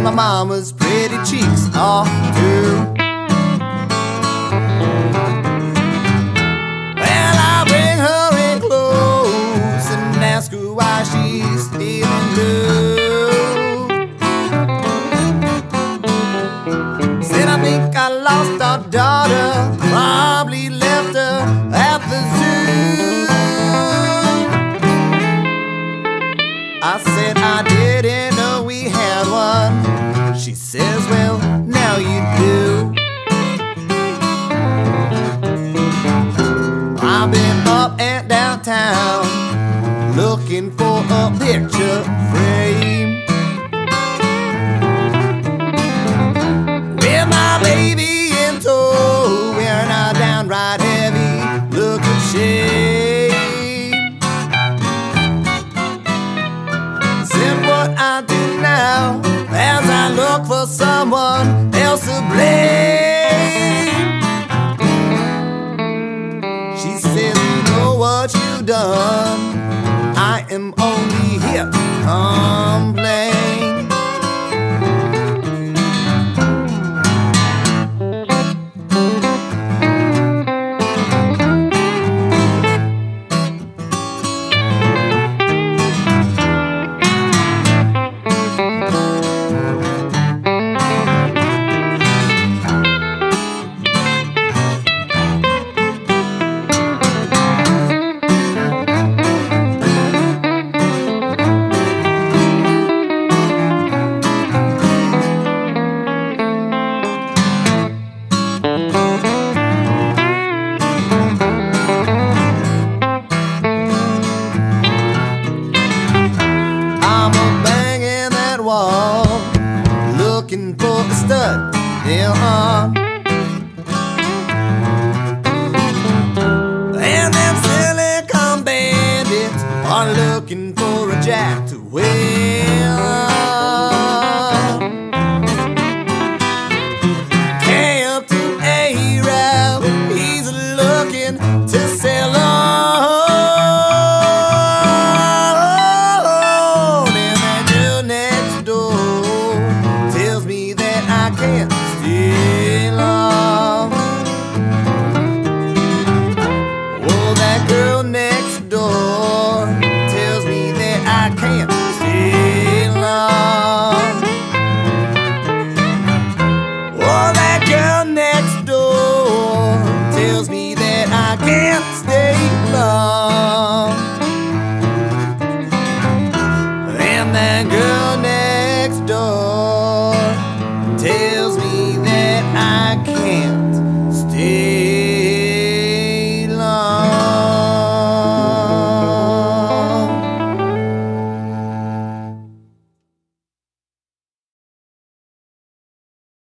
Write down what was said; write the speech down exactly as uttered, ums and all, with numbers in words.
my mama's pretty cheeks are too. Well, I bring her in close and ask her why she's feeling blue. Said I think I lost our daughter, probably left her at the zoo. I said I didn't know we had one. She says, well, now you do. I've been up and downtown looking for a picture frame with my baby in tow, wearing a downright heavy look of shame. Said what I do now as I look for someone else to blame. She says, you know what you done, I am only here to complain. Looking for a stud, yeah. And them silicon bandits are looking for a jack to whale. Came to A-Rab, he's looking to sell on. And that girl next door tells me that I can't steal.